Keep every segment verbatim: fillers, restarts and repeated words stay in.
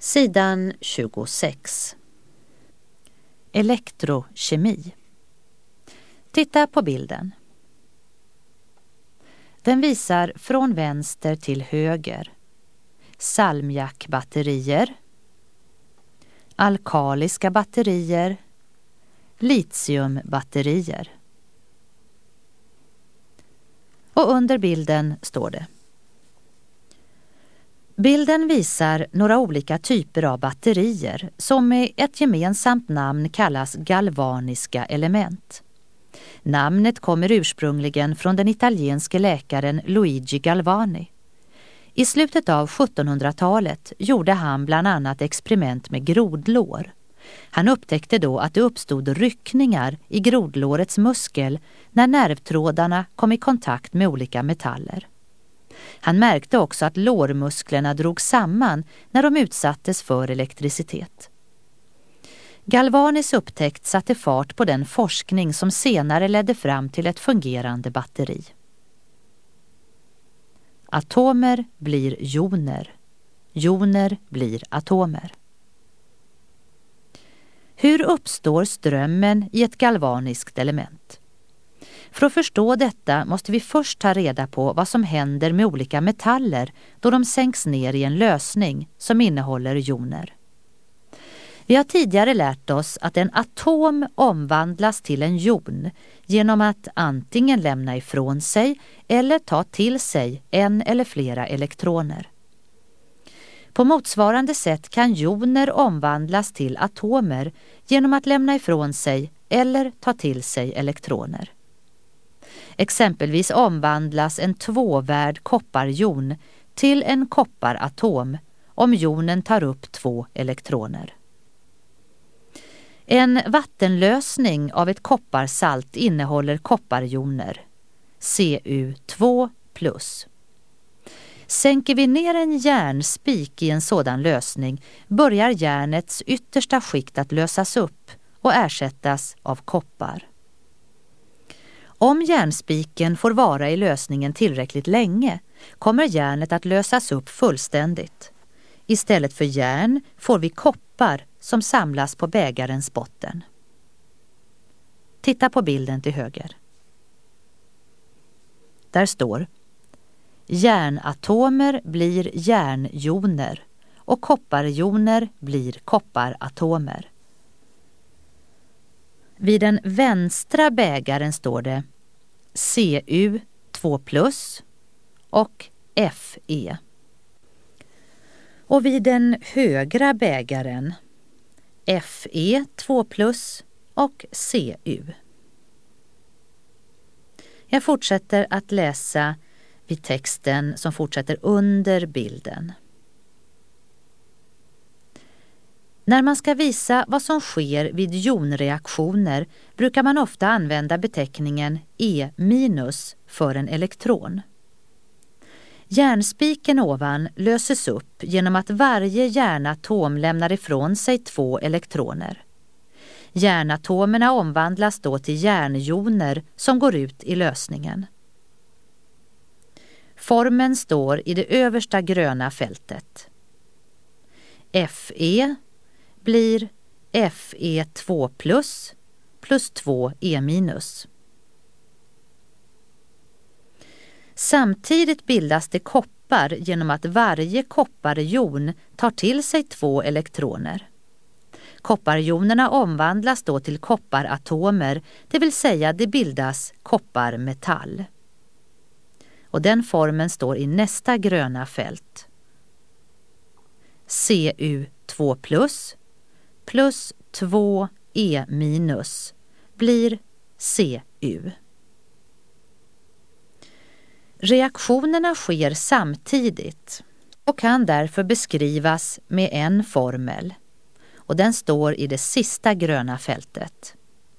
Sidan tjugosex. Elektrokemi. Titta på bilden. Den visar från vänster till höger salmiakbatterier, alkaliska batterier, litiumbatterier. Och under bilden står det: bilden visar några olika typer av batterier som med ett gemensamt namn kallas galvaniska element. Namnet kommer ursprungligen från den italienske läkaren Luigi Galvani. I slutet av sjuttonhundratalet gjorde han bland annat experiment med grodlår. Han upptäckte då att det uppstod ryckningar i grodlårets muskel när nervtrådarna kom i kontakt med olika metaller. Han märkte också att lårmusklerna drog samman när de utsattes för elektricitet. Galvanis upptäckt satte fart på den forskning som senare ledde fram till ett fungerande batteri. Atomer blir joner. Joner blir atomer. Hur uppstår strömmen i ett galvaniskt element? För att förstå detta måste vi först ta reda på vad som händer med olika metaller då de sänks ner i en lösning som innehåller joner. Vi har tidigare lärt oss att en atom omvandlas till en jon genom att antingen lämna ifrån sig eller ta till sig en eller flera elektroner. På motsvarande sätt kan joner omvandlas till atomer genom att lämna ifrån sig eller ta till sig elektroner. Exempelvis omvandlas en tvåvärd kopparjon till en kopparatom om jonen tar upp två elektroner. En vattenlösning av ett kopparsalt innehåller kopparjoner, C U två plus. Sänker vi ner en järnspik i en sådan lösning börjar järnets yttersta skikt att lösas upp och ersättas av koppar. Om järnspiken får vara i lösningen tillräckligt länge kommer järnet att lösas upp fullständigt. Istället för järn får vi koppar som samlas på bägarens botten. Titta på bilden till höger. Där står: järnatomer blir järnjoner och kopparjoner blir kopparatomer. Vid den vänstra bägaren står det C U två plus och F E. Och vid den högra bägaren F E två plus och C U. Jag fortsätter att läsa vid texten som fortsätter under bilden. När man ska visa vad som sker vid jonreaktioner brukar man ofta använda beteckningen E minus för en elektron. Järnspiken ovan löses upp genom att varje järnatom lämnar ifrån sig två elektroner. Järnatomerna omvandlas då till järnjoner som går ut i lösningen. Formen står i det översta gröna fältet. Fe blir Fe två plus plus två E minus. Samtidigt bildas det koppar genom att varje kopparjon tar till sig två elektroner. Kopparjonerna omvandlas då till kopparatomer, det vill säga det bildas kopparmetall. Och den formen står i nästa gröna fält. C U två plus plus två E minus blir C U. Reaktionerna sker samtidigt och kan därför beskrivas med en formel. Och den står i det sista gröna fältet.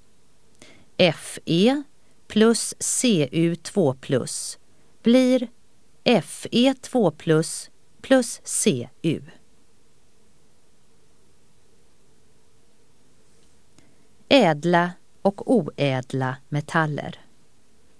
Fe plus C U två plus blir Fe två plus plus C U. Ädla och oädla metaller.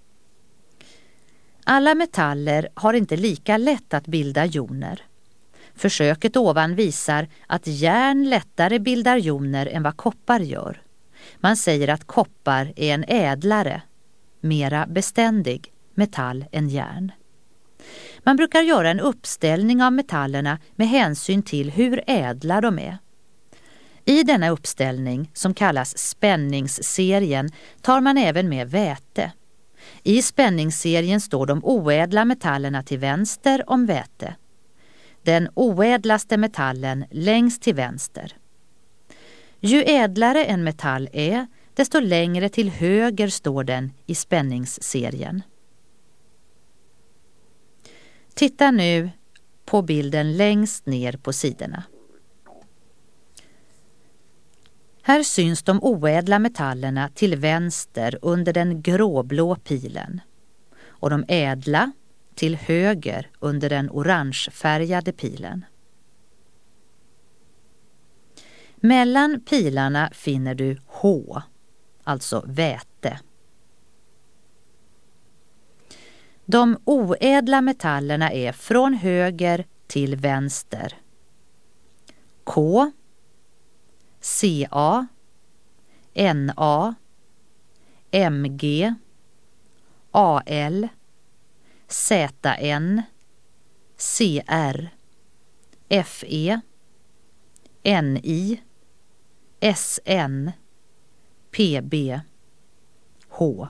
Alla metaller har inte lika lätt att bilda joner. Försöket ovan visar att järn lättare bildar joner än vad koppar gör. Man säger att koppar är en ädlare, mera beständig metall än järn. Man brukar göra en uppställning av metallerna med hänsyn till hur ädla de är. I denna uppställning, som kallas spänningsserien, tar man även med väte. I spänningsserien står de oädla metallerna till vänster om väte. Den oädlaste metallen längst till vänster. Ju ädlare en metall är, desto längre till höger står den i spänningsserien. Titta nu på bilden längst ner på sidorna. Här syns de oädla metallerna till vänster under den gråblå pilen och de ädla till höger under den orangefärgade pilen. Mellan pilarna finner du H, alltså väte. De oädla metallerna är från höger till vänster. K, Ca, Na, Mg, Al, Zn, Cr, Fe, Ni, Sn, Pb, H.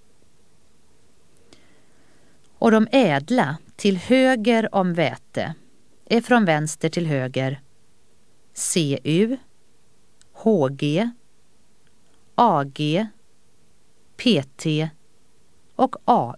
Och de ädla till höger om väte är från vänster till höger Cu, Hg, Ag, Pt och Au.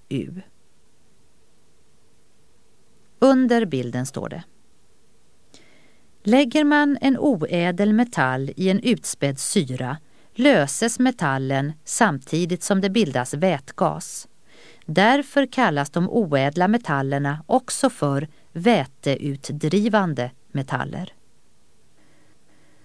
Under bilden står det: lägger man en oädel metall i en utspädd syra löses metallen samtidigt som det bildas vätgas. Därför kallas de oädla metallerna också för väteutdrivande metaller.